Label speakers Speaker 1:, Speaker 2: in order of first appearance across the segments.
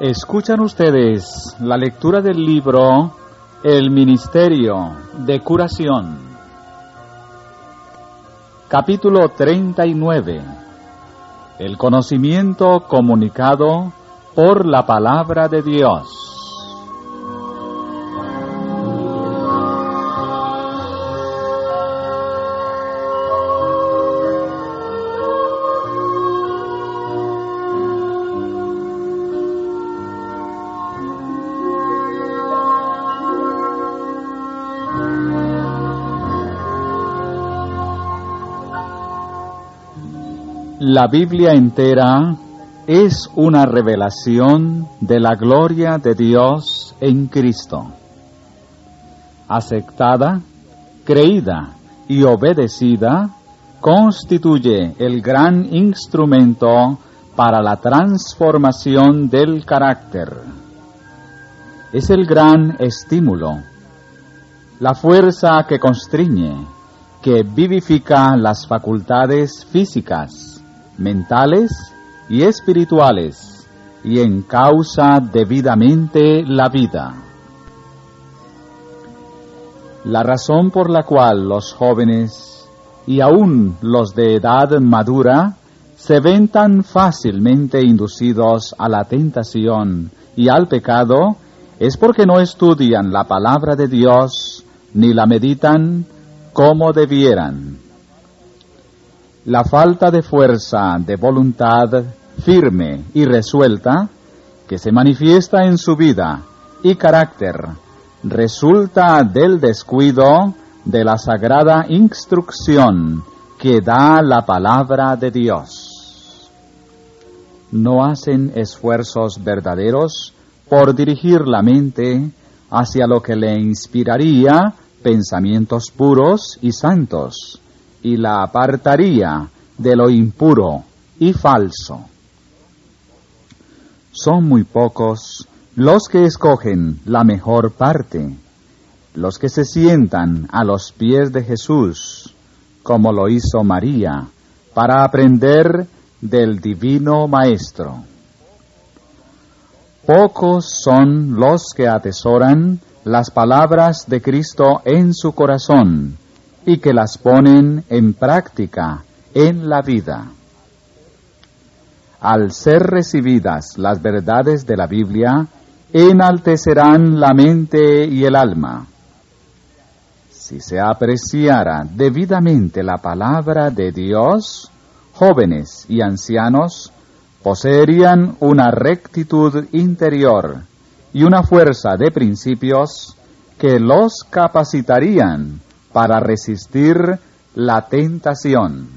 Speaker 1: Escuchan ustedes la lectura del libro El Ministerio de Curación, capítulo 39, el conocimiento comunicado por la palabra de Dios. La Biblia entera es una revelación de la gloria de Dios en Cristo. Aceptada, creída y obedecida, constituye el gran instrumento para la transformación del carácter. Es el gran estímulo, la fuerza que constriñe, que vivifica las facultades físicas, mentales y espirituales, y encausa debidamente la vida. La razón por la cual los jóvenes, y aún los de edad madura, se ven tan fácilmente inducidos a la tentación y al pecado, es porque no estudian la palabra de Dios, ni la meditan como debieran. La falta de fuerza de voluntad firme y resuelta que se manifiesta en su vida y carácter resulta del descuido de la sagrada instrucción que da la palabra de Dios. No hacen esfuerzos verdaderos por dirigir la mente hacia lo que le inspiraría pensamientos puros y santos, y la apartaría de lo impuro y falso. Son muy pocos los que escogen la mejor parte, los que se sientan a los pies de Jesús, como lo hizo María, para aprender del Divino Maestro. Pocos son los que atesoran las palabras de Cristo en su corazón y que las ponen en práctica en la vida. Al ser recibidas las verdades de la Biblia, enaltecerán la mente y el alma. Si se apreciara debidamente la palabra de Dios, jóvenes y ancianos poseerían una rectitud interior y una fuerza de principios que los capacitarían para resistir la tentación.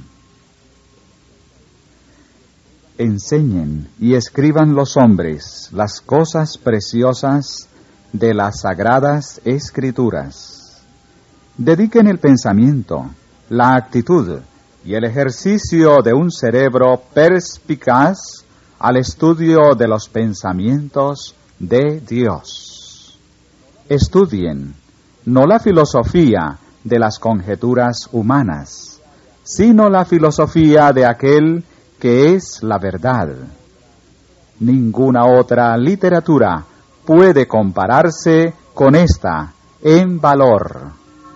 Speaker 1: Enseñen y escriban los hombres las cosas preciosas de las sagradas Escrituras. Dediquen el pensamiento, la actitud y el ejercicio de un cerebro perspicaz al estudio de los pensamientos de Dios. Estudien no la filosofía de las conjeturas humanas, sino la filosofía de aquel que es la verdad. Ninguna otra literatura puede compararse con esta en valor.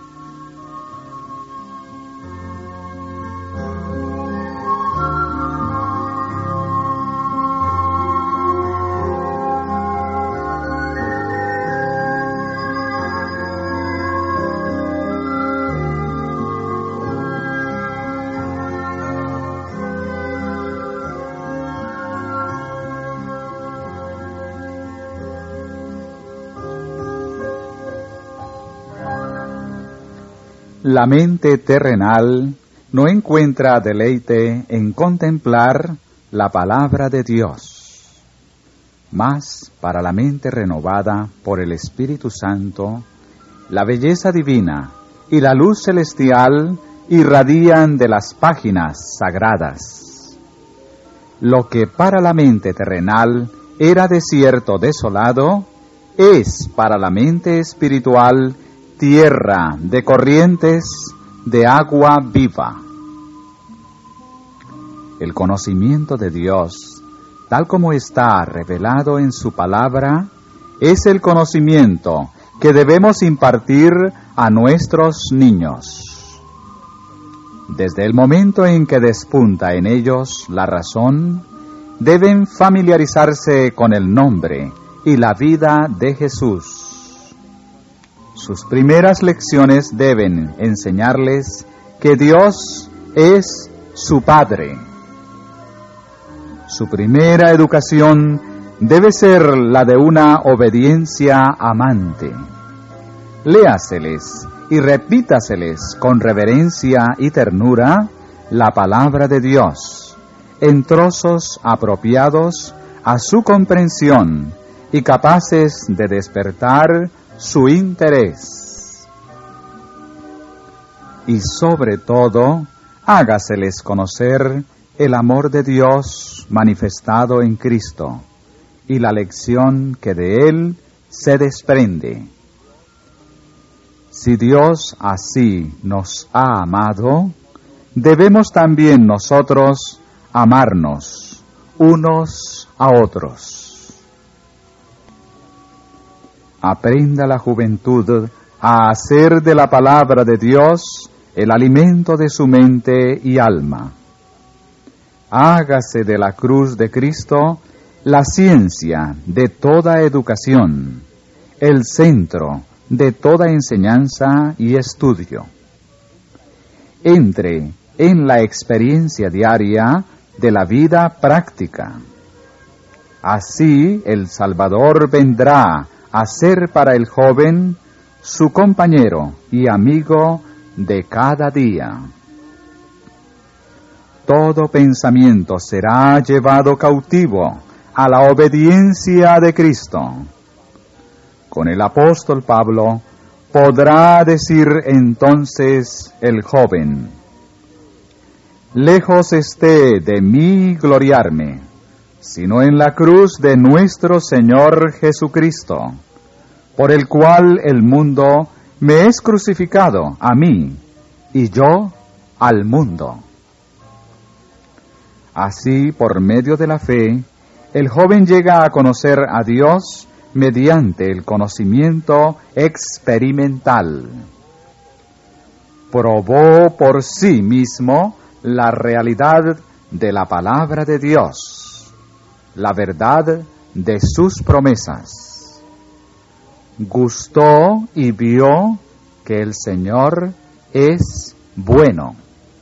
Speaker 1: La mente terrenal no encuentra deleite en contemplar la palabra de Dios, mas para la mente renovada por el Espíritu Santo, la belleza divina y la luz celestial irradian de las páginas sagradas. Lo que para la mente terrenal era desierto desolado, es para la mente espiritual tierra de corrientes de agua viva. El conocimiento de Dios tal como está revelado en su palabra, es el conocimiento que debemos impartir a nuestros niños. Desde el momento en que despunta en ellos la razón, deben familiarizarse con el nombre y la vida de Jesús. Sus primeras lecciones deben enseñarles que Dios es su Padre. Su primera educación debe ser la de una obediencia amante. Léaseles y repítaseles con reverencia y ternura la palabra de Dios, en trozos apropiados a su comprensión y capaces de despertar su interés. Y sobre todo, hágaseles conocer el amor de Dios manifestado en Cristo y la lección que de Él se desprende. Si Dios así nos ha amado, debemos también nosotros amarnos unos a otros. Aprenda la juventud a hacer de la palabra de Dios el alimento de su mente y alma. Hágase de la cruz de Cristo la ciencia de toda educación, el centro de toda enseñanza y estudio. Entre en la experiencia diaria de la vida práctica. Así el Salvador vendrá a ser para el joven su compañero y amigo de cada día. Todo pensamiento será llevado cautivo a la obediencia de Cristo. Con el apóstol Pablo podrá decir entonces el joven: lejos esté de mí gloriarme, sino en la cruz de nuestro Señor Jesucristo, por el cual el mundo me es crucificado a mí, y yo al mundo. Así, por medio de la fe, el joven llega a conocer a Dios mediante el conocimiento experimental. Probó por sí mismo la realidad de la palabra de Dios, la verdad de sus promesas. Gustó y vio que el Señor es bueno.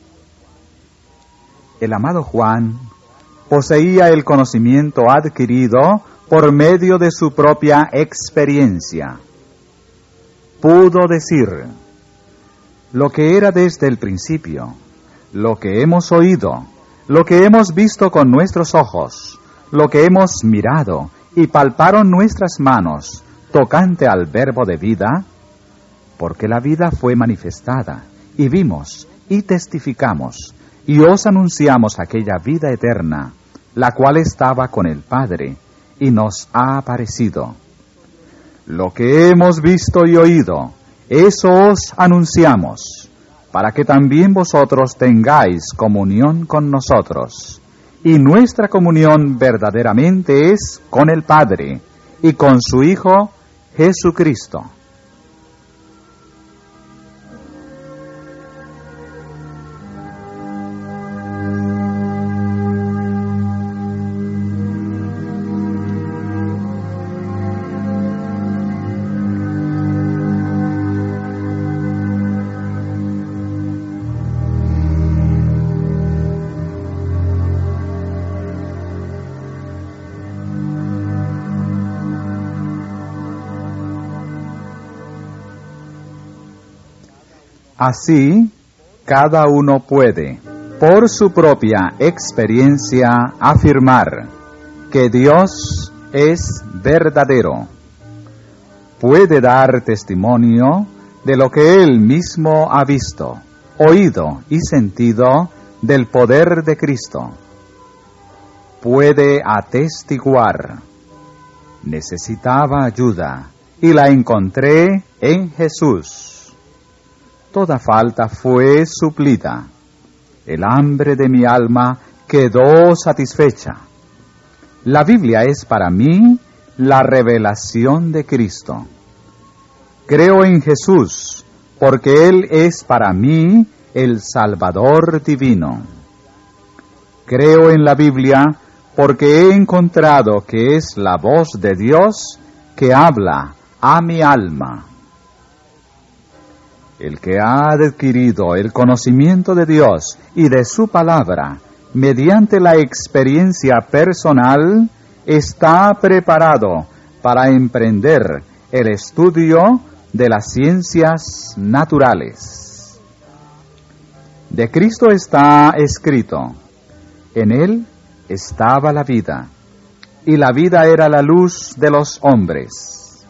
Speaker 1: El amado Juan poseía el conocimiento adquirido por medio de su propia experiencia. Pudo decir lo que era desde el principio, lo que hemos oído, lo que hemos visto con nuestros ojos, lo que hemos mirado y palparon nuestras manos tocante al verbo de vida, porque la vida fue manifestada, y vimos y testificamos, y os anunciamos aquella vida eterna, la cual estaba con el Padre, y nos ha aparecido. Lo que hemos visto y oído, eso os anunciamos, para que también vosotros tengáis comunión con nosotros. Y nuestra comunión verdaderamente es con el Padre y con su Hijo Jesucristo. Así, cada uno puede, por su propia experiencia, afirmar que Dios es verdadero. Puede dar testimonio de lo que él mismo ha visto, oído y sentido del poder de Cristo. Puede atestiguar: necesitaba ayuda y la encontré en Jesús. Toda falta fue suplida. El hambre de mi alma quedó satisfecha. La Biblia es para mí la revelación de Cristo. Creo en Jesús, porque Él es para mí el Salvador divino. Creo en la Biblia porque he encontrado que es la voz de Dios que habla a mi alma. El que ha adquirido el conocimiento de Dios y de su palabra mediante la experiencia personal está preparado para emprender el estudio de las ciencias naturales. De Cristo está escrito: en Él estaba la vida, y la vida era la luz de los hombres.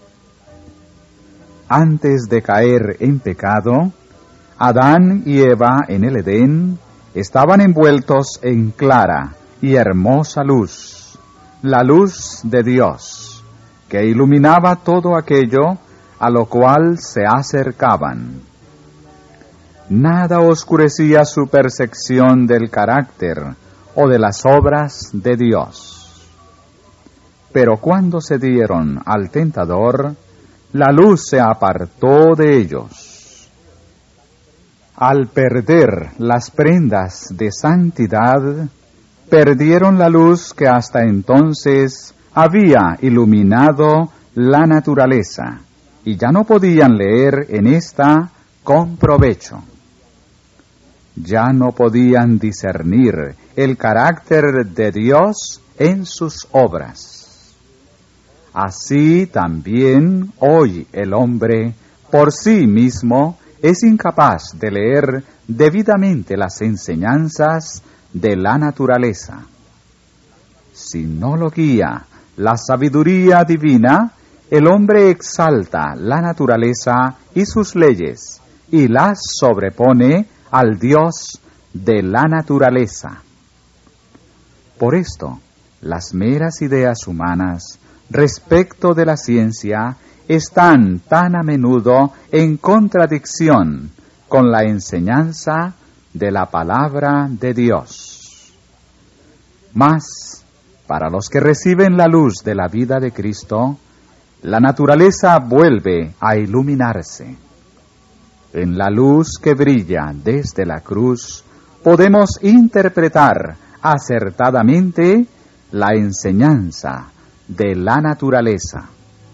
Speaker 1: Antes de caer en pecado, Adán y Eva en el Edén estaban envueltos en clara y hermosa luz, la luz de Dios, que iluminaba todo aquello a lo cual se acercaban. Nada oscurecía su percepción del carácter o de las obras de Dios. Pero cuando se dieron al tentador, la luz se apartó de ellos. Al perder las prendas de santidad, perdieron la luz que hasta entonces había iluminado la naturaleza, y ya no podían leer en esta con provecho. Ya no podían discernir el carácter de Dios en sus obras. Así también hoy el hombre por sí mismo es incapaz de leer debidamente las enseñanzas de la naturaleza. Si no lo guía la sabiduría divina, el hombre exalta la naturaleza y sus leyes y las sobrepone al Dios de la naturaleza. Por esto, las meras ideas humanas respecto de la ciencia están tan a menudo en contradicción con la enseñanza de la palabra de Dios. Mas, para los que reciben la luz de la vida de Cristo, la naturaleza vuelve a iluminarse. En la luz que brilla desde la cruz, podemos interpretar acertadamente la enseñanza de la naturaleza.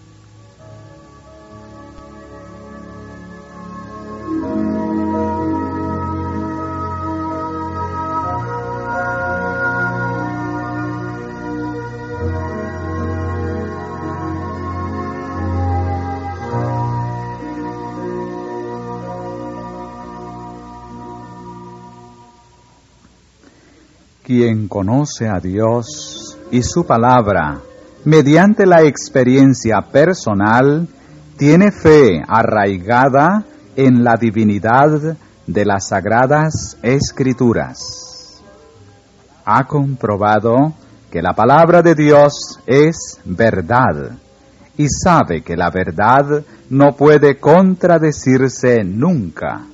Speaker 1: Quien conoce a Dios y su palabra mediante la experiencia personal, tiene fe arraigada en la divinidad de las Sagradas Escrituras. Ha comprobado que la palabra de Dios es verdad y sabe que la verdad no puede contradecirse nunca.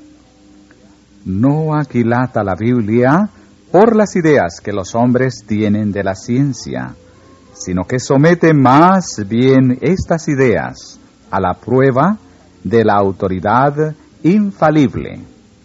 Speaker 1: No aquilata la Biblia por las ideas que los hombres tienen de la ciencia, sino que somete más bien estas ideas a la prueba de la autoridad infalible.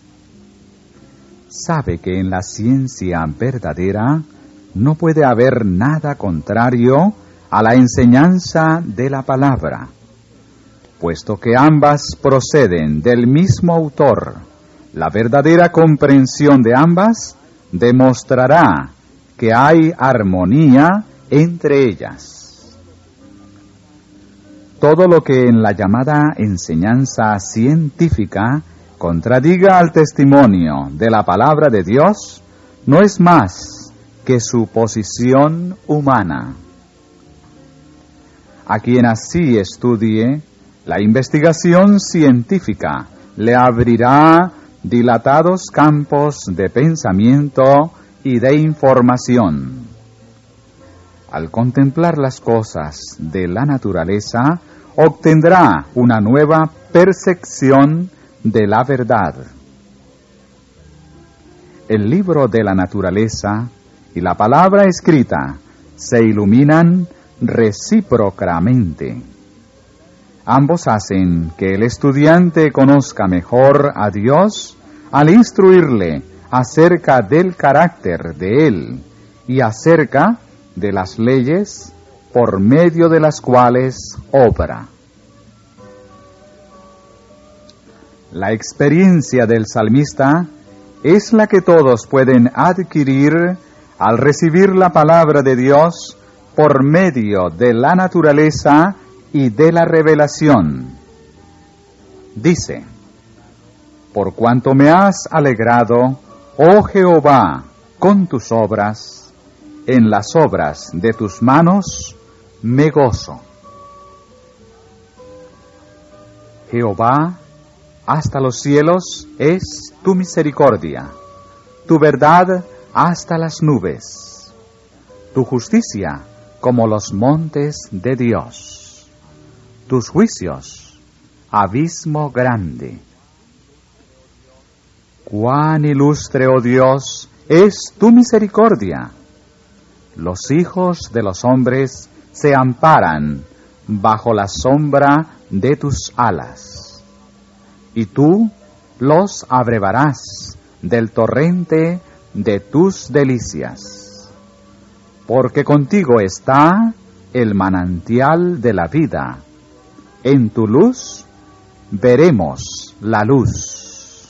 Speaker 1: Sabe que en la ciencia verdadera no puede haber nada contrario a la enseñanza de la palabra, puesto que ambas proceden del mismo autor. La verdadera comprensión de ambas demostrará que hay armonía entre ellas. Todo lo que en la llamada enseñanza científica contradiga al testimonio de la palabra de Dios no es más que suposición humana. A quien así estudie, la investigación científica le abrirá dilatados campos de pensamiento y de información. Al contemplar las cosas de la naturaleza, obtendrá una nueva percepción de la verdad. El libro de la naturaleza y la palabra escrita se iluminan recíprocamente. Ambos hacen que el estudiante conozca mejor a Dios al instruirle acerca del carácter de Él y acerca de las leyes por medio de las cuales obra. La experiencia del salmista es la que todos pueden adquirir al recibir la palabra de Dios por medio de la naturaleza y de la revelación. Dice: por cuanto me has alegrado, oh Jehová, con tus obras, en las obras de tus manos me gozo. Jehová, hasta los cielos es tu misericordia, tu verdad hasta las nubes, tu justicia como los montes de Dios, tus juicios, abismo grande. Cuán ilustre, oh Dios, es tu misericordia. Los hijos de los hombres se amparan bajo la sombra de tus alas, y tú los abrevarás del torrente de tus delicias, porque contigo está el manantial de la vida. En tu luz veremos la luz.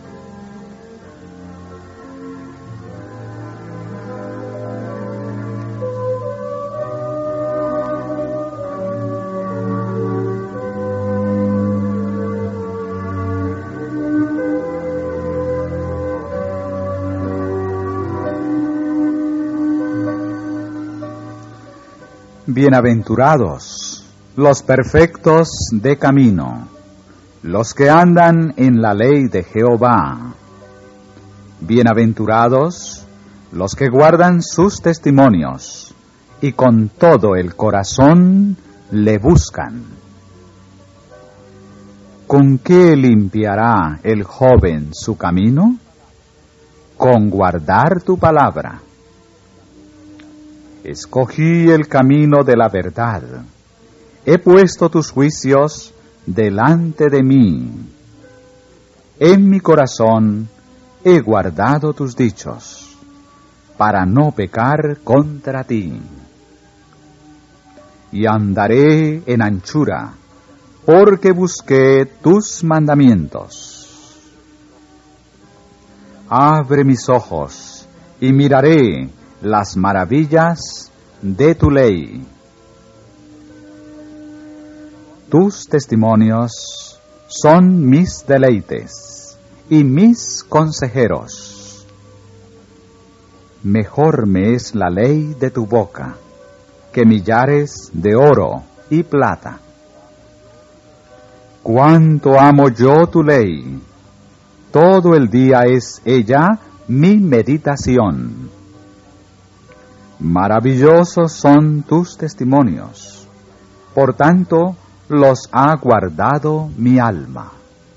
Speaker 1: Bienaventurados los perfectos de camino, los que andan en la ley de Jehová. Bienaventurados los que guardan sus testimonios y con todo el corazón le buscan. ¿Con qué limpiará el joven su camino? Con guardar tu palabra. Escogí el camino de la verdad. He puesto tus juicios delante de mí. En mi corazón he guardado tus dichos, para no pecar contra ti. Y andaré en anchura, porque busqué tus mandamientos. Abre mis ojos y miraré las maravillas de tu ley. Tus testimonios son mis deleites y mis consejeros. Mejor me es la ley de tu boca que millares de oro y plata. Cuánto amo yo tu ley, todo el día es ella mi meditación. Maravillosos son tus testimonios, por tanto los ha guardado mi alma.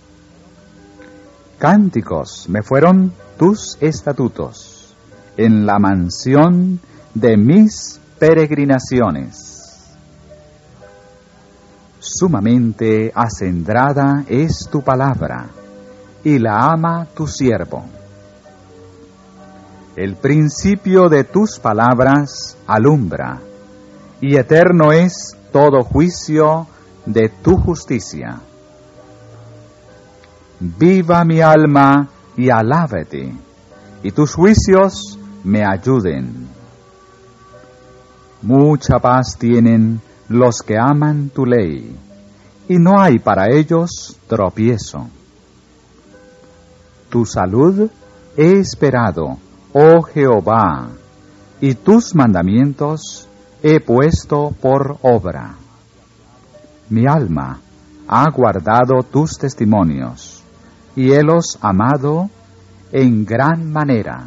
Speaker 1: Cánticos me fueron tus estatutos en la mansión de mis peregrinaciones. Sumamente acendrada es tu palabra, y la ama tu siervo. El principio de tus palabras alumbra, y eterno es todo juicio de tu justicia. Viva mi alma y alábate, y tus juicios me ayuden. Mucha paz tienen los que aman tu ley, y no hay para ellos tropiezo. Tu salud he esperado, oh Jehová, y tus mandamientos he puesto por obra. Mi alma ha guardado tus testimonios, y helos amado en gran manera.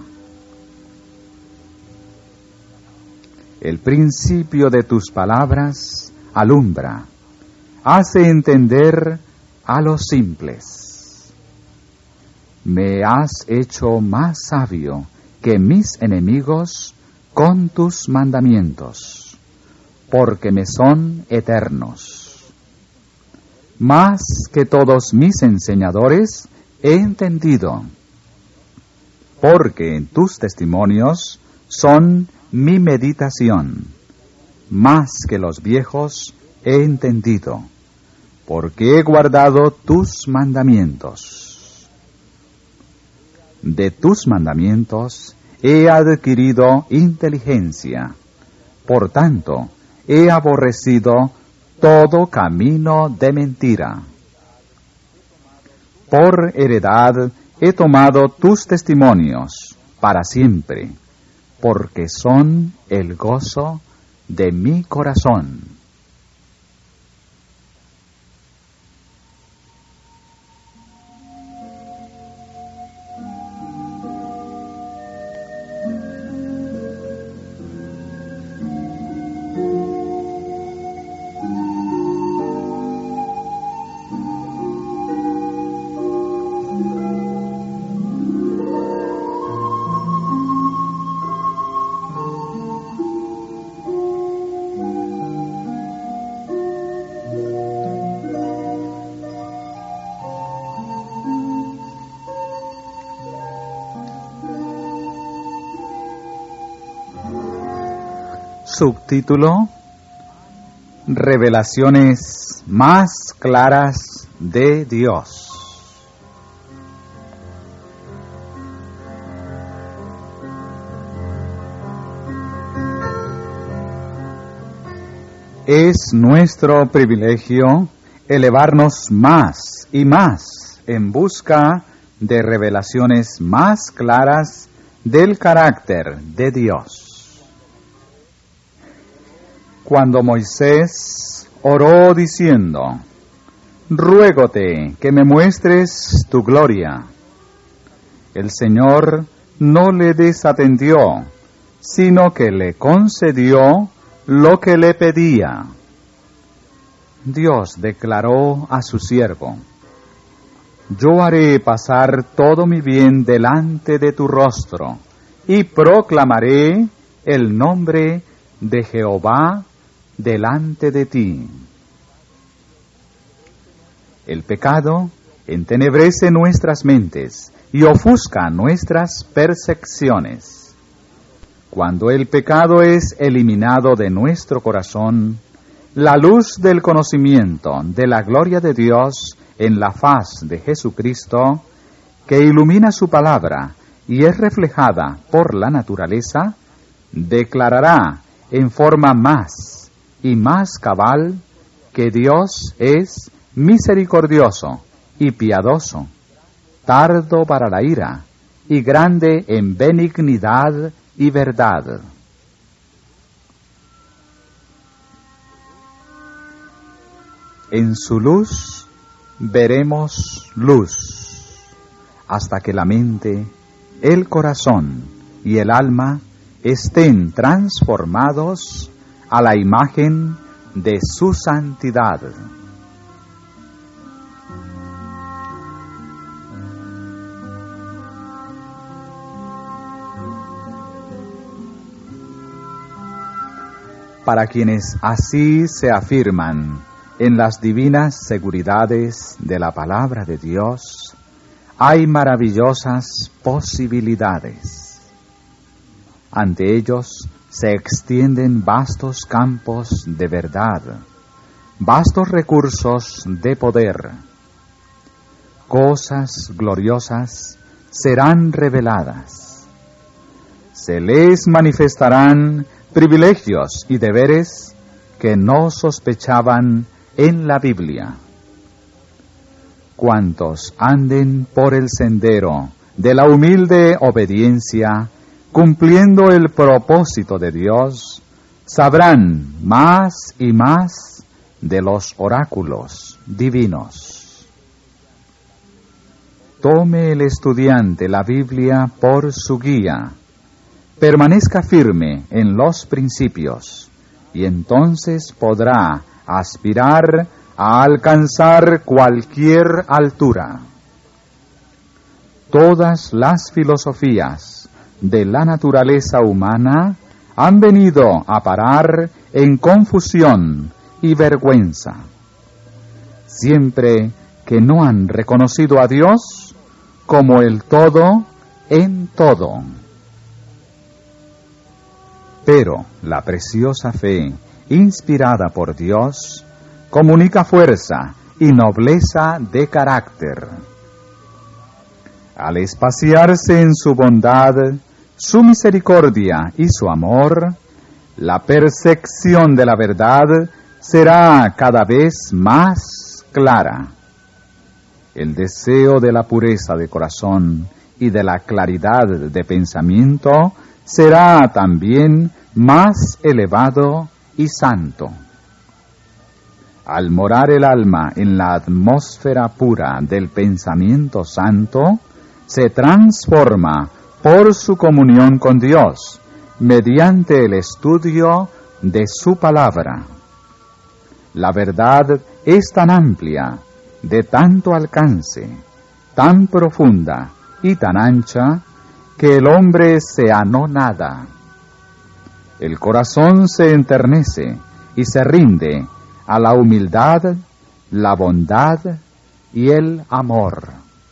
Speaker 1: El principio de tus palabras alumbra, hace entender a los simples. Me has hecho más sabio que mis enemigos con tus mandamientos, porque me son eternos. Más que todos mis enseñadores he entendido, porque tus testimonios son mi meditación. Más que los viejos he entendido, porque he guardado tus mandamientos. De tus mandamientos he adquirido inteligencia, por tanto he aborrecido todo camino de mentira. Por heredad he tomado tus testimonios para siempre, porque son el gozo de mi corazón. Subtítulo: Revelaciones más claras de Dios. Es nuestro privilegio elevarnos más y más en busca de revelaciones más claras del carácter de Dios. Cuando Moisés oró diciendo: «Ruégote que me muestres tu gloria», el Señor no le desatendió, sino que le concedió lo que le pedía. Dios declaró a su siervo: «Yo haré pasar todo mi bien delante de tu rostro, y proclamaré el nombre de Jehová delante de ti». El pecado entenebrece nuestras mentes y ofusca nuestras percepciones. Cuando el pecado es eliminado de nuestro corazón, la luz del conocimiento de la gloria de Dios en la faz de Jesucristo, que ilumina su palabra y es reflejada por la naturaleza, declarará en forma más y más cabal que Dios es misericordioso y piadoso, tardo para la ira y grande en benignidad y verdad. En su luz veremos luz, hasta que la mente, el corazón y el alma estén transformados a la imagen de su santidad. Para quienes así se afirman en las divinas seguridades de la palabra de Dios, hay maravillosas posibilidades. Ante ellos se extienden vastos campos de verdad, vastos recursos de poder. Cosas gloriosas serán reveladas. Se les manifestarán privilegios y deberes que no sospechaban en la Biblia. Cuantos anden por el sendero de la humilde obediencia, cumpliendo el propósito de Dios, sabrán más y más de los oráculos divinos. Tome el estudiante la Biblia por su guía, permanezca firme en los principios, y entonces podrá aspirar a alcanzar cualquier altura. Todas las filosofías de la naturaleza humana han venido a parar en confusión y vergüenza. Siempre que no han reconocido a Dios como el todo en todo. Pero la preciosa fe, inspirada por Dios, comunica fuerza y nobleza de carácter. Al espaciarse en su bondad, su misericordia y su amor, la percepción de la verdad será cada vez más clara. El deseo de la pureza de corazón y de la claridad de pensamiento será también más elevado y santo. Al morar el alma en la atmósfera pura del pensamiento santo, se transforma por su comunión con Dios, mediante el estudio de su palabra. La verdad es tan amplia, de tanto alcance, tan profunda y tan ancha, que el hombre se anonada. El corazón se enternece y se rinde a la humildad, la bondad y el amor.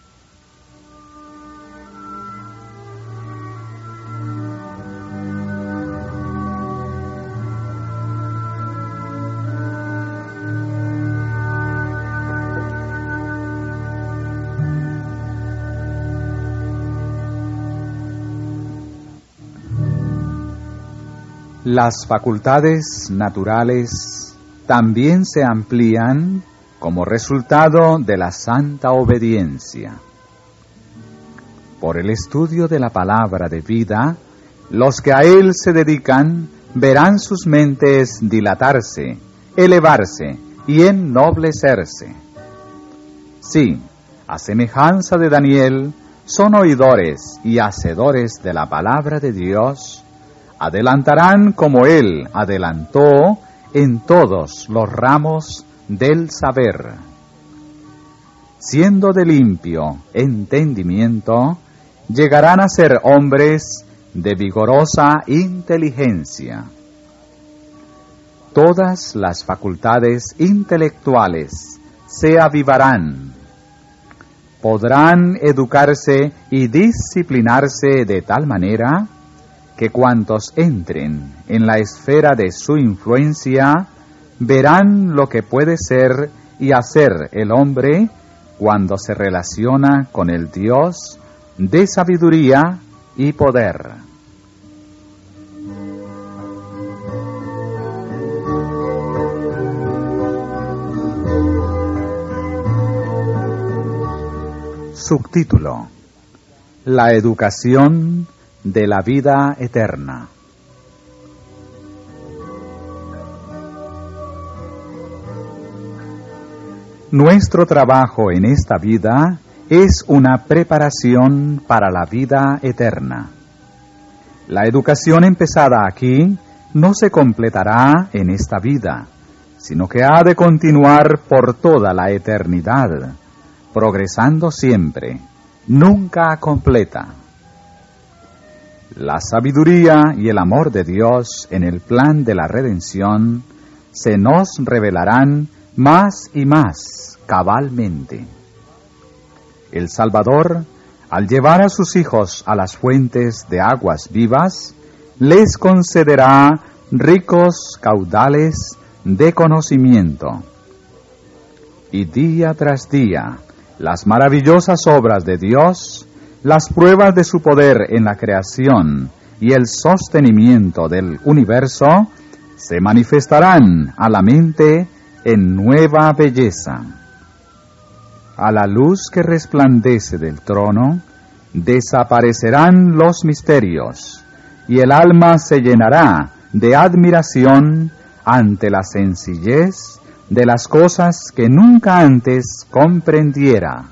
Speaker 1: Las facultades naturales también se amplían como resultado de la santa obediencia. Por el estudio de la palabra de vida, los que a él se dedican verán sus mentes dilatarse, elevarse y ennoblecerse. Sí, a semejanza de Daniel, son oidores y hacedores de la palabra de Dios, adelantarán como él adelantó en todos los ramos del saber. Siendo de limpio entendimiento, llegarán a ser hombres de vigorosa inteligencia. Todas las facultades intelectuales se avivarán. Podrán educarse y disciplinarse de tal manera que cuantos entren en la esfera de su influencia verán lo que puede ser y hacer el hombre cuando se relaciona con el Dios de sabiduría y poder. Subtítulo: La educación de la vida eterna. Nuestro trabajo en esta vida es una preparación para la vida eterna. La educación empezada aquí no se completará en esta vida, sino que ha de continuar por toda la eternidad, progresando siempre, nunca completa. La sabiduría y el amor de Dios en el plan de la redención se nos revelarán más y más cabalmente. El Salvador, al llevar a sus hijos a las fuentes de aguas vivas, les concederá ricos caudales de conocimiento. Y día tras día, las maravillosas obras de Dios, las pruebas de su poder en la creación y el sostenimiento del universo se manifestarán a la mente en nueva belleza. A la luz que resplandece del trono, desaparecerán los misterios, y el alma se llenará de admiración ante la sencillez de las cosas que nunca antes comprendiera.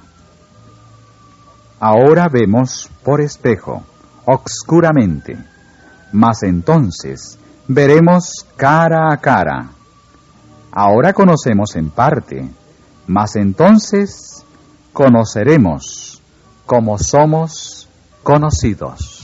Speaker 1: Ahora vemos por espejo, obscuramente, mas entonces veremos cara a cara. Ahora conocemos en parte, mas entonces conoceremos como somos conocidos.